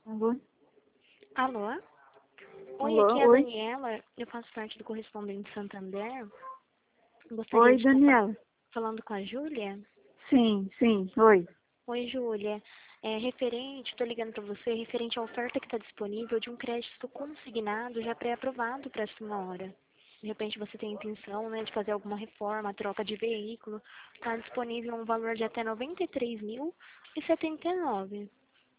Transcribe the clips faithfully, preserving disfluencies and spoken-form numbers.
Alô? Alô? Oi, Alô? aqui é a Oi? Daniela. Eu faço parte do Correspondente Santander. Gostaria Oi, de estar fa- Daniela. falando com a Júlia. Sim, sim, oi. Oi, Júlia. É referente, estou ligando para você, referente à oferta que está disponível de um crédito consignado já pré-aprovado para a senhora. De repente você tem intenção, né, de fazer alguma reforma, troca de veículo. Está disponível um valor de até noventa e três mil e setenta e nove.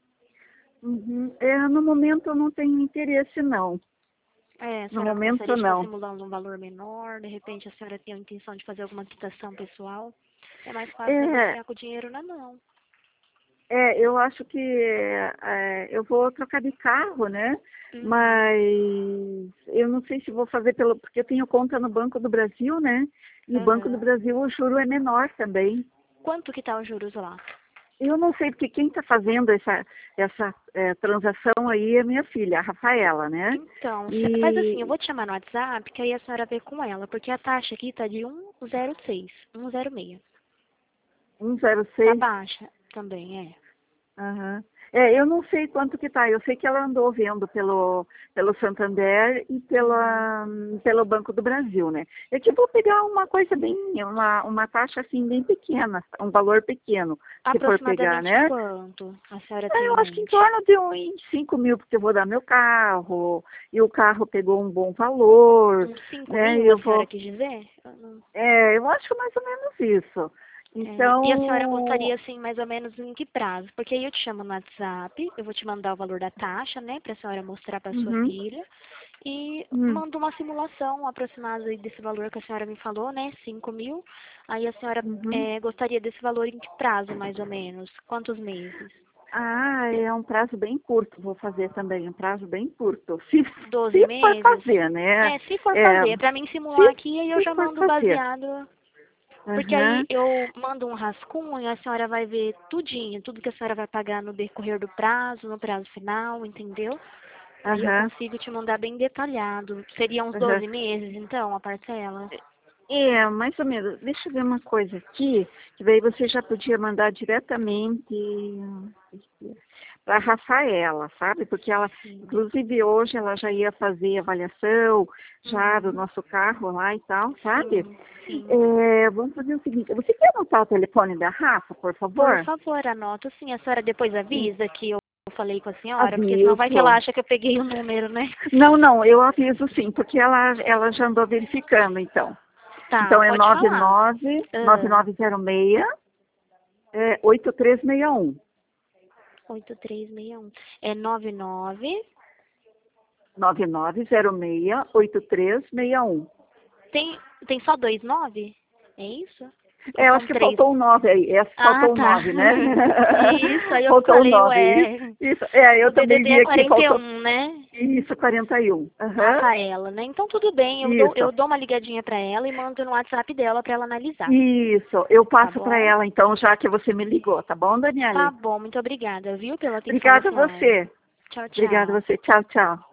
Uhum. É, no momento eu não tenho interesse, não. É, a No senhora momento, gostaria de estar não. simulando um valor menor, de repente a senhora tem a intenção de fazer alguma quitação pessoal, é mais fácil É, negociar com o dinheiro na mão. é, eu acho que é, eu vou trocar de carro, né? Uhum. Mas eu não sei se vou fazer pelo... Porque eu tenho conta no Banco do Brasil, né? E o Banco do Aham. Brasil, o juro é menor também. Quanto que tá os juros lá? Eu não sei, porque quem está fazendo essa, essa é, transação aí é minha filha, a Rafaela, né? Então, cê- faz assim, eu E vou te chamar no WhatsApp, que aí a senhora vê com ela, porque a taxa aqui tá de um zero seis, um zero seis. Tá um zero seis. baixa também, é. Aham. É, eu não sei quanto que tá. Eu sei que ela andou vendo pelo, pelo Santander e Uhum. pela, pelo Banco do Brasil, né? Eu que vou pegar uma coisa bem, uma, uma taxa assim bem pequena, um valor pequeno, se for pegar, Aproximadamente né? quanto a senhora É, tem eu em acho que em mente? torno de uns cinco mil, porque eu vou dar meu carro, e o carro pegou um bom valor, Uns cinco né? E mil, a eu senhora vou, quis dizer? Eu não- é, eu acho mais ou menos isso. É, e a senhora Então, gostaria, assim, mais ou menos em que prazo? Porque aí eu te chamo no WhatsApp, eu vou te mandar o valor da taxa, né, pra senhora mostrar pra sua uhum, filha, e hum, mando uma simulação aproximada aí desse valor que a senhora me falou, né, cinco mil. Aí a senhora uhum. é, gostaria desse valor em que prazo, mais ou menos? Quantos meses? Ah, é um prazo bem curto, vou fazer também, um prazo bem curto. Se, Doze se for meses? fazer, né? É, se for É, fazer, pra mim simular se, aqui, aí eu se já for mando fazer. baseado. Porque aí Aham, eu mando um rascunho e a senhora vai ver tudinho, tudo que a senhora vai pagar no decorrer do prazo, no prazo final, entendeu? Aí eu aham, consigo te mandar bem detalhado. Seria uns aham. doze meses, então, a parcela? É, mais ou menos. Deixa eu ver uma coisa aqui, que daí você já podia mandar diretamente para a Rafaela, sabe? Porque ela, Sim. inclusive hoje, ela já ia fazer avaliação já do Uhum. nosso carro lá e tal, sabe? Sim, sim. É, vamos fazer o seguinte, você quer anotar o telefone da Rafa, por Por favor? favor, anota sim. A senhora depois E avisa que eu falei com a senhora, porque senão vai que ela aviso. acha que eu peguei o número, né? Não, não, eu aviso sim, porque ela, ela já andou verificando, então. Tá, Então é pode nove falar. nove nove Ah, nove zero seis é, oito três seis um. oito três seis um. É nove nove. nove nove zero seis oito três seis um. Tem, tem só dois nove? É isso? Ou É, eu acho são que três? faltou o nove aí. É, Ah, faltou o tá. nove, né? Isso, aí eu Faltou o falei, nove. Isso, ué. isso. É, O eu também D D D vi é aqui, quarenta e faltou. um, né? Isso, quarenta e um. Aham. Rafaela, né? Então tudo bem, eu dou, Isso. eu dou uma ligadinha pra ela e mando no WhatsApp dela pra ela analisar. Isso. Eu Tá passo para bom? ela, então, já que você me ligou, tá bom, Tá Daniele? bom, muito obrigada, viu, pela atenção da Obrigada a senhora. você. Tchau, Obrigada a tchau. você. Tchau, tchau.